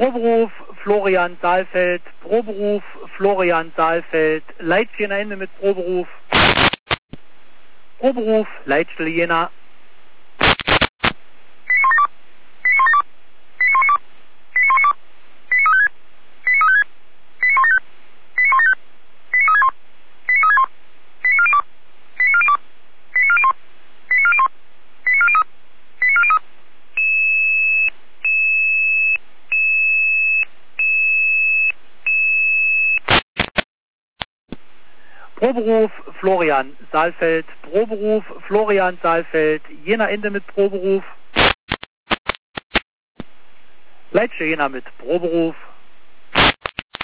Proberuf Florian Saalfeld, Proberuf Florian Saalfeld, Leitchen Ende mit Proberuf. Proberuf Leitstelle Jena. Proberuf Florian Saalfeld, Proberuf Florian Saalfeld, Jena Ende mit Proberuf. Leitstelle Jena mit Proberuf.